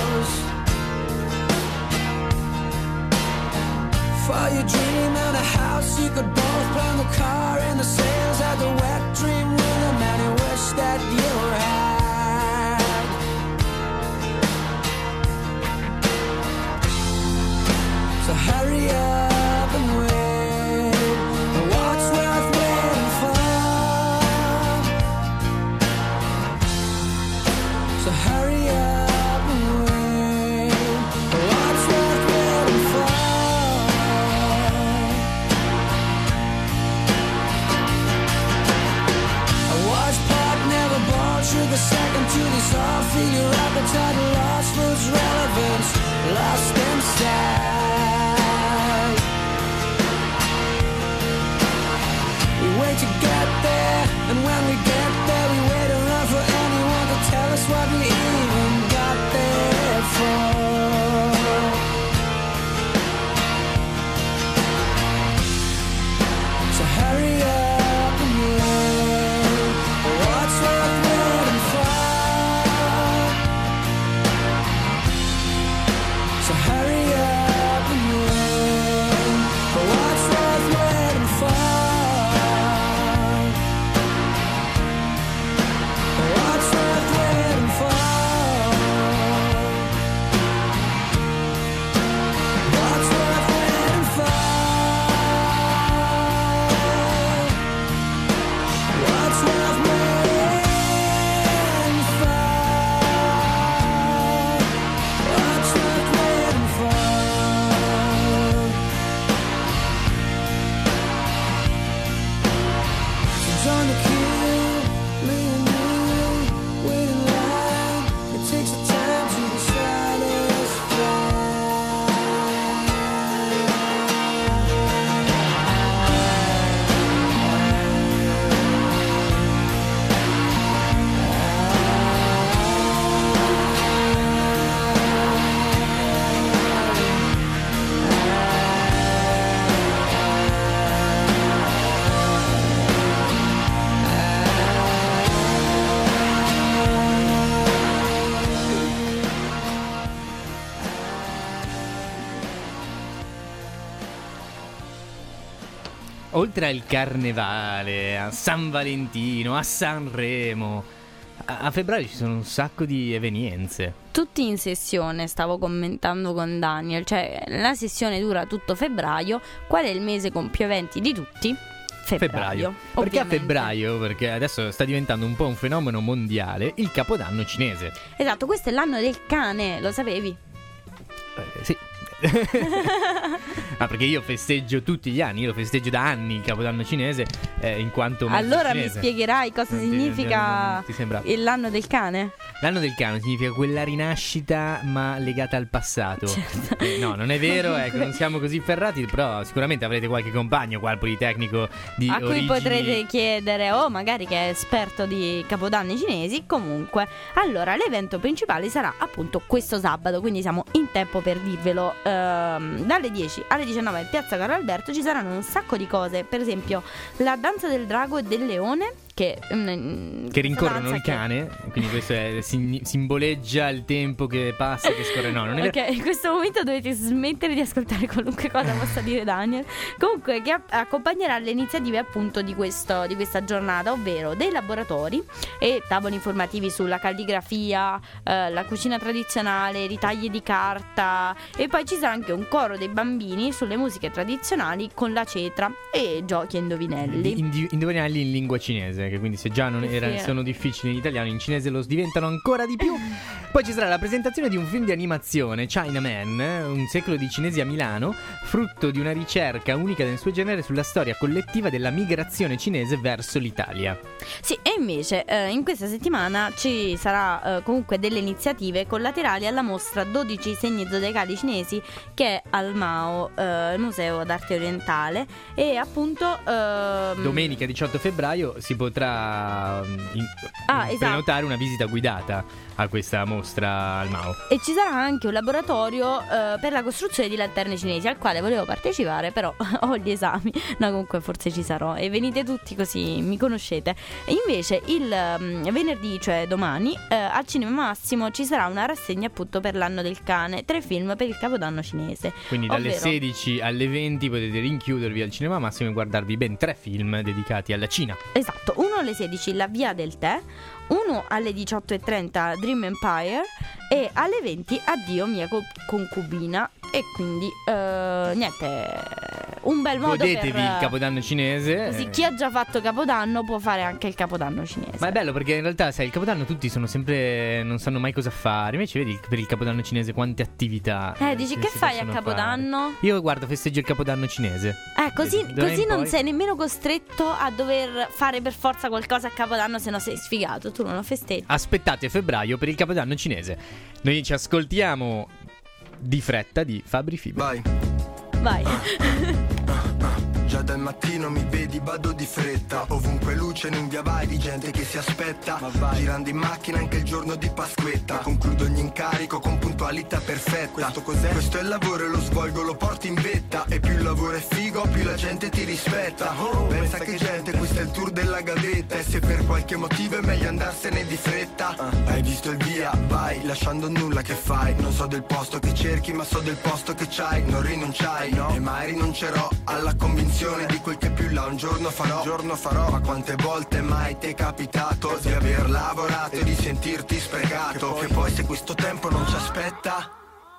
oltre al carnevale, a San Valentino, a Sanremo, a, a febbraio ci sono un sacco di evenienze. Tutti in sessione, stavo commentando con Daniel, cioè la sessione dura tutto febbraio. Qual è il mese con più eventi di tutti? Febbraio. Perché a ovviamente. febbraio? Perché adesso sta diventando un po' un fenomeno mondiale il Capodanno cinese. Esatto, questo è l'anno del cane, lo sapevi? Eh, sì. Ah, perché io festeggio tutti gli anni, io lo festeggio da anni il Capodanno cinese, eh, in quanto mezzo Allora mi cinese. spiegherai cosa Non ti- significa non ti sembra? il- l'anno del cane? L'anno del cane significa quella rinascita ma legata al passato. Certo. Eh, no, non è vero, Comunque- ecco, non siamo così ferrati, però sicuramente avrete qualche compagno qua al Politecnico di A cui origini... potrete chiedere, o magari che è esperto di capodanni cinesi. Comunque, allora l'evento principale sarà appunto questo sabato, quindi siamo in tempo per dirvelo. Ehm, dalle dieci alle diciannove in piazza Carlo Alberto ci saranno un sacco di cose. Per esempio la danza del drago e del leone, che, mm, Che rincorrono questa il danza cane, quindi questo è, sim- simboleggia il tempo che passa, che scorre. No, non è vero. Ok, in questo momento dovete smettere di ascoltare qualunque cosa possa dire Daniel. Comunque, che a- accompagnerà le iniziative appunto di, questo, di questa giornata, ovvero dei laboratori e tavoli informativi sulla calligrafia, eh, la cucina tradizionale, ritagli di carta, e poi ci sarà anche un coro dei bambini sulle musiche tradizionali con la cetra e giochi e indovinelli. Indi- indovinelli in lingua cinese, che quindi se già non Sì, era- sì. sono difficili in italiano, in cinese lo diventano ancora di più. Poi ci sarà la presentazione di un film di animazione, Chinaman, un secolo di cinesi a Milano, frutto di una ricerca unica nel suo genere sulla storia collettiva della migrazione cinese verso l'Italia. Sì, e invece eh, in questa settimana ci sarà eh, comunque delle iniziative collaterali alla mostra dodici segni zodiacali cinesi, che è al Mao, eh, Museo d'Arte Orientale, e appunto ehm, Domenica diciotto febbraio si potrà mm, in- Ah, esatto. prenotare una visita guidata a questa mostra al Mao. e ci sarà anche un laboratorio eh, per la costruzione di lanterne cinesi, al quale volevo partecipare, però ho gli esami. No, comunque forse ci sarò, e venite tutti così mi conoscete. E invece il mm, venerdì, cioè domani, eh, al Cinema Massimo ci sarà una rassegna appunto per l'anno del cane, tre film per il Capodanno cinese. Quindi dalle Ovvero- sedici alle venti potete rinchiudervi al Cinema Massimo e guardarvi ben tre film dedicati alla Cina. Esatto, uno alle sedici La Via del Tè, uno alle diciotto e trenta Dream Empire, e alle venti Addio mia co- concubina. E quindi eh, niente, un bel modo Godetevi per il Capodanno cinese. così chi ha già fatto Capodanno può fare anche il Capodanno cinese. Ma è bello perché in realtà, sai, il Capodanno tutti sono sempre, non sanno mai cosa fare. Invece vedi per il Capodanno cinese quante attività. Eh, dici, che si fai a possono Capodanno? fare. Io guardo, festeggio il Capodanno cinese. Eh, così, D'ora così in non poi- sei nemmeno costretto a dover fare per forza qualcosa a Capodanno, se no sei sfigato, tu non lo festeggi. Aspettate febbraio per il Capodanno cinese. Noi ci ascoltiamo di fretta di Fabri Fibra. Vai. Vai. Già dal mattino mi vedi, vado di fretta. Ovunque luce in un via vai di gente che si aspetta. Girando in macchina anche il giorno di Pasquetta. Concludo ogni incarico con puntualità perfetta. Questo cos'è? Questo è il lavoro e lo svolgo, lo porto in vetta. E più il lavoro è figo, più la gente ti rispetta. Pensa che gente, questo è il tour della gavetta. E se per qualche motivo è meglio andarsene di fretta. Hai visto il via? Vai, lasciando nulla che fai. Non so del posto che cerchi, ma so del posto che c'hai. Non rinunciai, no, e mai rinuncerò alla convinzione di quel che più là un giorno farò. Un giorno farò. Ma quante volte mai ti è capitato di aver lavorato e di sentirti sprecato? Che poi se questo tempo non ci aspetta.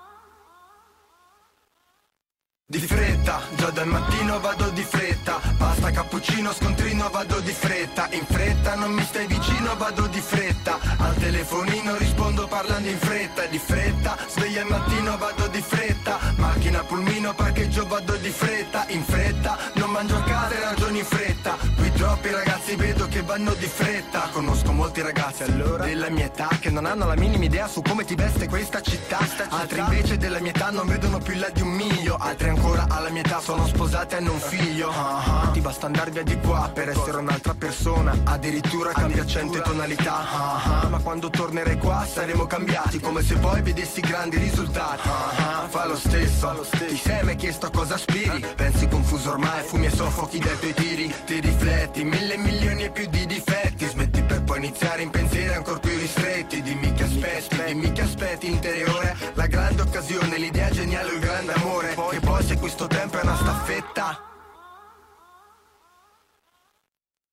Di fretta, già dal mattino vado di fretta. Pasta, cappuccino, scontrino, vado di fretta. In fretta, non mi stai vicino, vado di fretta. Al telefonino rispondo parlando in fretta. Di fretta, sveglia al mattino, vado di fretta. Macchina, pulmino, parcheggio, vado di fretta. In fretta, non mangio a casa e ragiono in fretta. Qui troppi ragazzi vedo che vanno di fretta. Conosco molti ragazzi allora della mia età che non hanno la minima idea su come ti veste questa città. Altri invece della mia età non vedono più in là di un miglio. Altri ancora alla mia età sono sposati e hanno un figlio. uh-huh. Ti basta andar via di qua per essere un'altra persona. Addirittura cambia accento e tonalità. uh-huh. Ma quando tornerai qua saremo cambiati, come se poi vedessi grandi risultati. uh-huh. Fa lo stesso, Fa lo stesso. Ti sei mai chiesto a cosa aspiri? Pensi confuso ormai, fumi e soffochi dai tuoi tiri. Ti rifletti, mille milioni e più di difetti. Smetti per poi iniziare in pensieri ancora più ristretti. Dimmi che aspetti, dimmi che aspetti interiore. La grande occasione, l'idea geniale o il grande amore. Che poi se questo tempo è una staffetta.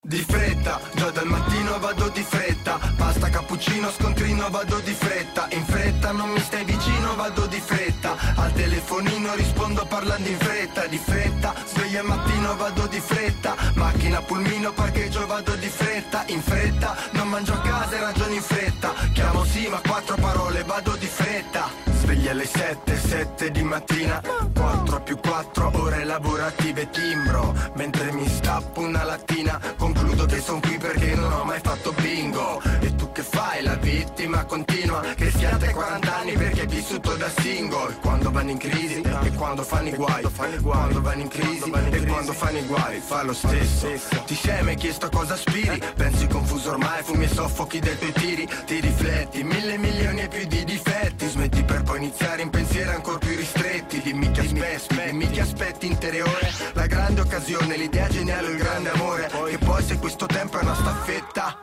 Di fretta, già dal mattino vado di fretta. Pasta, cappuccino, scontrino, vado di fretta. In fretta, non mi stai vicino, vado di fretta. Al telefonino rispondo parlando in fretta. Di fretta, sveglia al mattino, vado di fretta. Macchina, pulmino, parcheggio, vado di fretta. In fretta, non mangio a casa e ragiono in fretta. Chiamo sì, ma quattro parole, vado di fretta. Sveglia alle sette, sette di mattina. Quattro più quattro ore lavorative, timbro mentre mi stappo una lattina. Concludo che son qui perché non ho mai fatto bingo. E tu che fai? La vittima continua. Che siate quaranta anni perché hai vissuto da single. Quando vanno in crisi e quando fanno i guai. Quando vanno in crisi e quando fanno i guai. Fa lo stesso. Ti sei mai chiesto cosa aspiri? Pensi confuso ormai, fumi e soffochi dei tuoi tiri. Ti rifletti, mille milioni e più di difetti. Smetti per poi iniziare in pensieri ancora più ristretti. Dimmi che aspetti, dimmi che aspetti interiore. La grande occasione, l'idea geniale o il grande amore. E poi se questo tempo è una staffetta.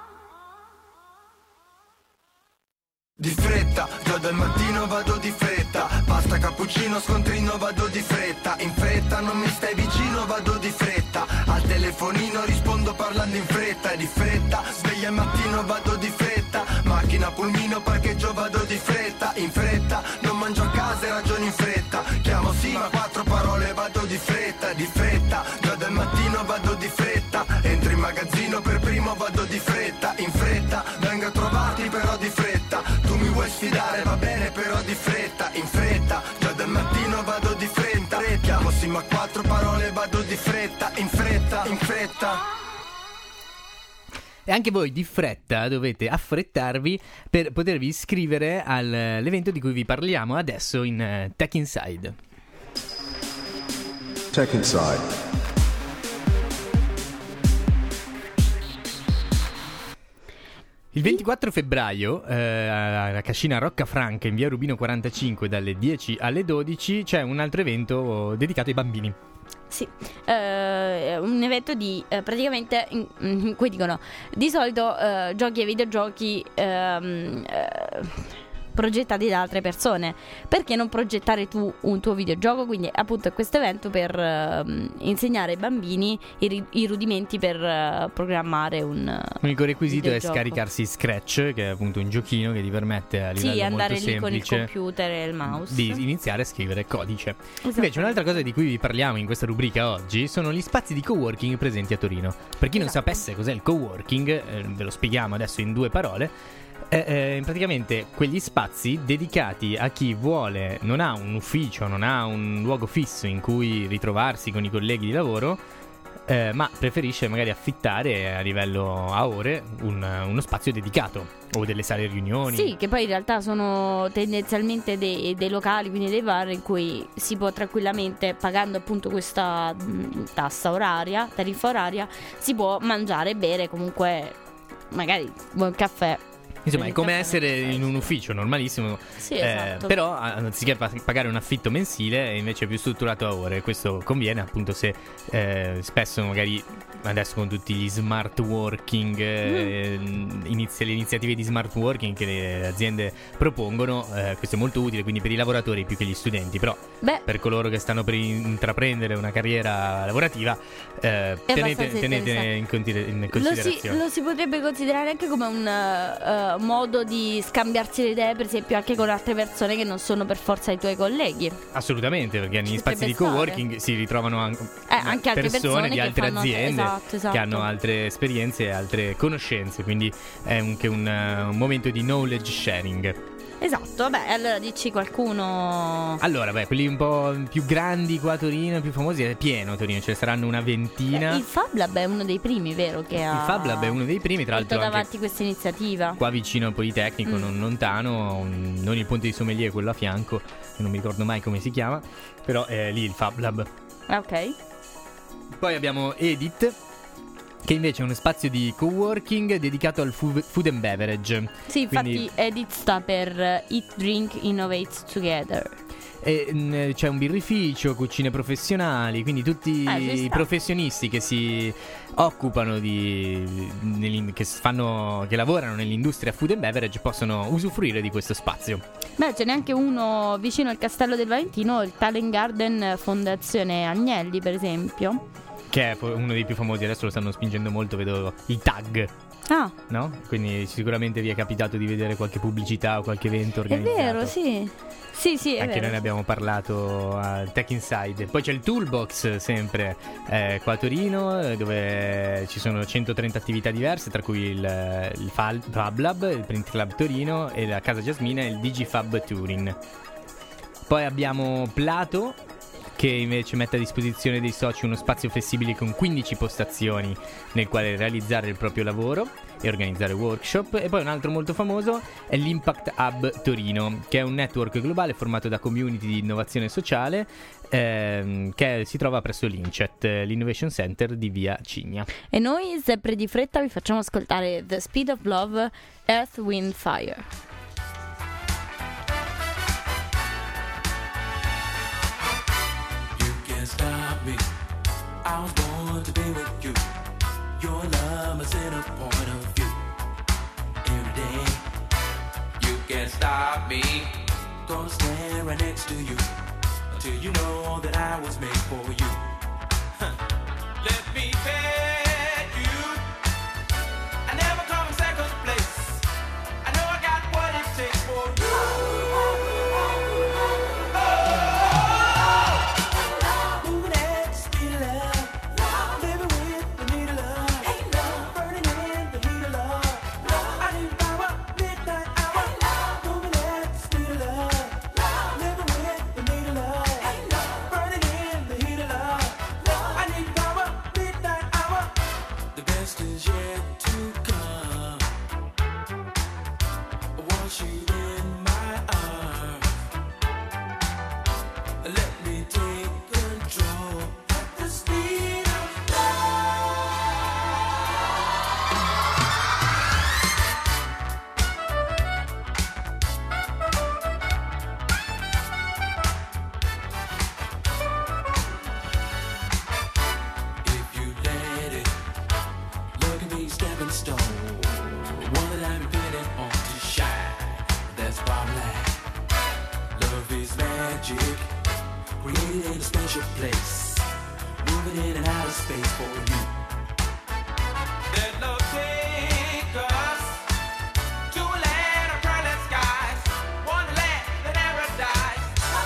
Di fretta, già dal mattino vado di fretta. Pasta, cappuccino, scontrino, vado di fretta. In fretta, non mi stai vicino, vado di fretta. Al telefonino rispondo parlando in fretta. Di fretta, sveglia al mattino, vado di fretta. Macchina, pulmino, parcheggio, vado di fretta. In fretta, non mangio a casa e ragiono in fretta. Chiamo sì, ma quattro parole, vado di fretta. Di fretta, già dal mattino vado di fretta. Entro in magazzino per primo, vado di fretta. In fretta, vengo a trovarti però di fretta. Tu mi vuoi sfidare, va bene però di fretta. In fretta, già dal mattino vado di fretta. Chiamo sì, ma quattro parole, vado di fretta. In fretta, in fretta. E anche voi di fretta dovete affrettarvi per potervi iscrivere all'evento di cui vi parliamo adesso in uh, Tech Inside. Tech Inside. Il ventiquattro febbraio eh, alla cascina Roccafranca in via Rubino quarantacinque dalle dieci alle dodici c'è un altro evento dedicato ai bambini. Sì, eh, un evento di eh, praticamente in, in cui dicono di solito eh, giochi e videogiochi ehm, eh, progettati da altre persone. Perché non progettare tu un tuo videogioco? Quindi appunto è questo evento per uh, insegnare ai bambini i, ri- i rudimenti per uh, programmare un L'unico requisito videogioco. È scaricarsi Scratch, che è appunto un giochino che ti permette a livello sì, andare molto lì semplice con il computer e il mouse di iniziare a scrivere codice. Invece un'altra cosa di cui vi parliamo in questa rubrica oggi sono gli spazi di coworking presenti a Torino. Per chi non Esatto. sapesse cos'è il coworking, eh, ve lo spieghiamo adesso in due parole. Eh, eh, praticamente quegli spazi dedicati a chi vuole, non ha un ufficio, non ha un luogo fisso in cui ritrovarsi con i colleghi di lavoro, eh, ma preferisce magari affittare a livello a ore un, uno spazio dedicato o delle sale riunioni. Sì, che poi in realtà sono tendenzialmente dei, dei locali, quindi dei bar in cui si può tranquillamente, pagando appunto questa mh, tassa oraria, tariffa oraria, si può mangiare e bere, comunque magari buon caffè. Insomma, è come Caffè, essere in un ufficio normalissimo, Sì, eh, esatto. però anziché pa- pagare un affitto mensile è invece più strutturato a ore. Questo conviene appunto se eh, spesso magari adesso con tutti gli smart working, eh, Mm. inizi- le iniziative di smart working che le aziende propongono, eh, questo è molto utile quindi per i lavoratori più che gli studenti, però Beh, per coloro che stanno per intraprendere una carriera lavorativa eh, È tenete, abbastanza tenete interessante. in, conti- in lo si, considerazione. lo si potrebbe considerare anche come un eh, modo di scambiarsi le idee, per esempio anche con altre persone che non sono per forza i tuoi colleghi. Assolutamente, perché negli Ci spazi di potrebbe coworking si ritrovano an- Eh, anche altre persone di che altre fanno- aziende esatto, esatto. che hanno altre esperienze e altre conoscenze, quindi è anche un, uh, un momento di knowledge sharing. Esatto, vabbè, allora dici qualcuno. Allora, beh, quelli un po' più grandi qua a Torino, più famosi, è pieno a Torino, ce ne saranno una ventina. Eh, il Fab Lab è uno dei primi, vero? Che ha Il Fab Lab è uno dei primi, tra l'altro portato anche avanti questa iniziativa. qua vicino al Politecnico, Mm. non lontano, mm, non il ponte di Sommelier, quello a fianco, non mi ricordo mai come si chiama, però è lì il Fab Lab. Ah, ok. Poi abbiamo Edit, che invece è uno spazio di coworking dedicato al fu- food and beverage. Sì, infatti Quindi- Edit sta per eh, Eat, Drink, Innovate Together. E, mh, c'è un birrificio, cucine professionali, quindi tutti Eh, ci i sta. professionisti che si occupano di nell'in- che fanno che lavorano nell'industria food and beverage possono usufruire di questo spazio. Beh, ce n'è anche uno vicino al Castello del Valentino, il Talent Garden Fondazione Agnelli, per esempio, che è uno dei più famosi, adesso lo stanno spingendo molto, vedo i tag. Ah, No? Quindi sicuramente vi è capitato di vedere qualche pubblicità o qualche evento è organizzato. vero, sì. Sì, sì, è Anche vero. noi ne abbiamo parlato a Tech Inside. Poi c'è il Toolbox, sempre eh, qua a Torino, eh, dove ci sono centotrenta attività diverse, tra cui il, il Fal- Fab Lab, il Print Club Torino e la Casa Jasmina e il Digifab Turin. Poi abbiamo Plato, che invece mette a disposizione dei soci uno spazio flessibile con quindici postazioni nel quale realizzare il proprio lavoro e organizzare workshop. E poi un altro molto famoso è l'Impact Hub Torino, che è un network globale formato da community di innovazione sociale ehm, che si trova presso l'Incet, l'Innovation Center di via Cigna. E noi, sempre di fretta, vi facciamo ascoltare The Speed of Love, Earth, Wind, Fire. You can't stop me. I was born to be with you. Your love is in a point of view. Every day, you can't stop me. Gonna stand right next to you until you know that I was made for you. Huh. Let me tell you, I never come in second place. I know I got what it takes for you. Moving at the speed of love, living with the need of love, burning in the heat of love. I need power, midnight hour. Moving at the speed of love, living with the need of love, burning in the heat of love. I need power, midnight hour. The best is yet to come. I want you in my arms. Let me take control at the speed of love. If you let it, look at me, stepping stone, one that I'm dependent on to shine. That's why I'm like, love is magic, created in a special place, moving in and out of space for you. Let love take us to a land of pearly skies, one land that never dies.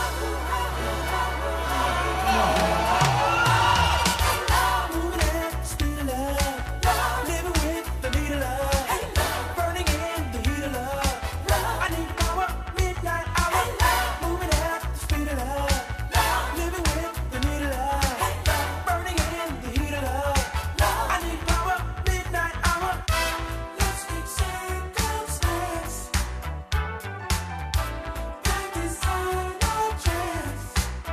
Moving at the speed of love, living with the need of love, burning in the heat of love. I need power, midnight hour. Moving at the speed of love, living with the need of love, burning in the heat of love. I need power, midnight hour. Let's make circumstance, practice on our chance.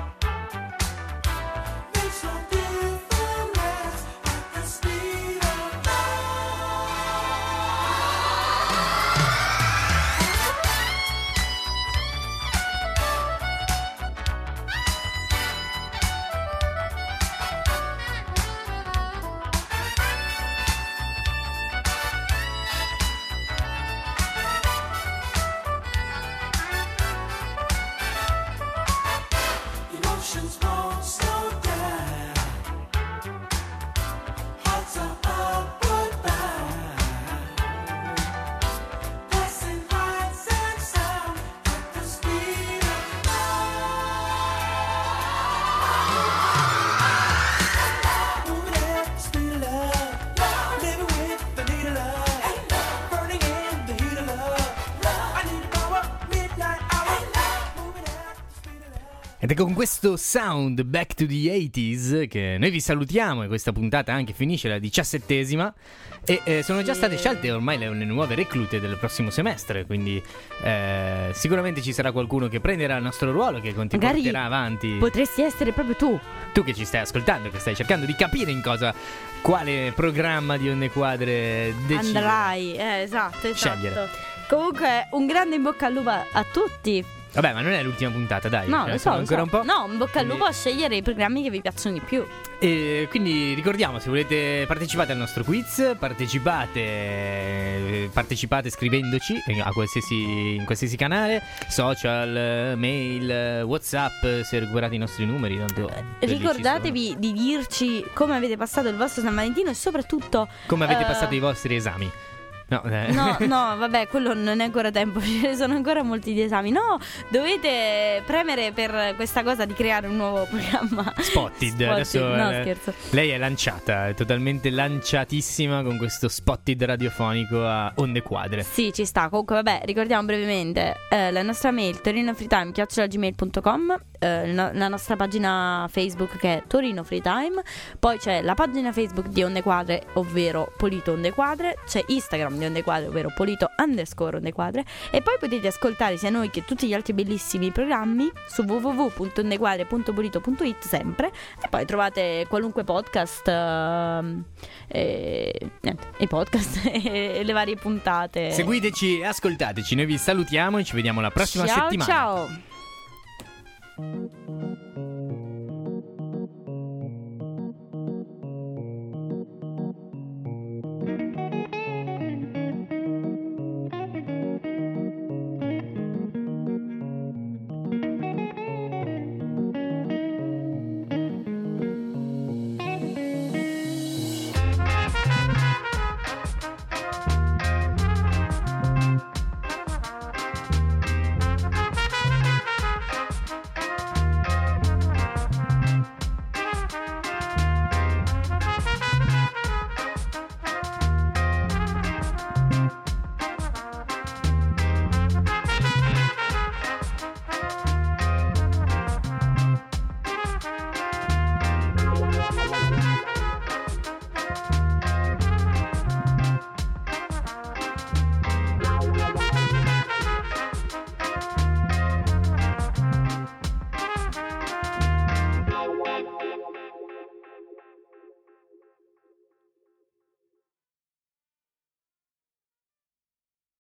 Makes no difference at the speed of love. Emotions won't slow down. Hearts are upward bound. Passing lights and sound at the speed of love. Moving at the speed of love, living with the need of love, burning in the heat of love. I need power, midnight hour. Moving at the speed of love. Ed è con questo sound Back to the eighties che noi vi salutiamo, e questa puntata anche finisce, la diciassettesima, e eh, sono già state scelte ormai le, le nuove reclute del prossimo semestre, quindi eh, sicuramente ci sarà qualcuno che prenderà il nostro ruolo, che conti- Magari porterà avanti. Potresti essere proprio tu. Tu che ci stai ascoltando, che stai cercando di capire in cosa, quale programma di Onde Quadre decidere. Andrai, eh, esatto, esatto. Scegliere. Comunque, un grande in bocca al lupo a tutti Vabbè, ma non è l'ultima puntata, dai. No, ce ne lo so, sono lo ancora so. un po'. No, in bocca al lupo Quindi- a scegliere i programmi che vi piacciono di più. E quindi ricordiamo, se volete partecipate al nostro quiz, partecipate eh, partecipate scrivendoci a qualsiasi, in qualsiasi canale, social, mail, WhatsApp, se recuperate i nostri numeri. Tanto quelli ci Ricordatevi di dirci come avete passato il vostro San Valentino e soprattutto sono. Come avete eh, passato i vostri esami? No, eh. No, no, vabbè, quello non è ancora tempo, ce ne sono ancora molti di esami. No, dovete premere per questa cosa di creare un nuovo programma. Spotted, adesso no, eh, scherzo. lei è lanciata, è totalmente lanciatissima con questo Spotted radiofonico a onde quadre. Sì, ci sta. Comunque, vabbè, ricordiamo brevemente eh, la nostra mail torinofreetime chiocciola gmail punto com, eh, la, la nostra pagina Facebook che è Torino Freetime, poi c'è la pagina Facebook di Onde Quadre, ovvero Polito Onde Quadre, c'è Instagram di Onde Quadre, ovvero Polito underscore Onde Quadre, e poi potete ascoltare sia noi che tutti gli altri bellissimi programmi su w w w punto ondequadre punto polito punto it sempre, e poi trovate qualunque podcast ehm, e, niente, i podcast e le varie puntate. Seguiteci e ascoltateci, noi vi salutiamo e ci vediamo la prossima ciao, settimana. Ciao.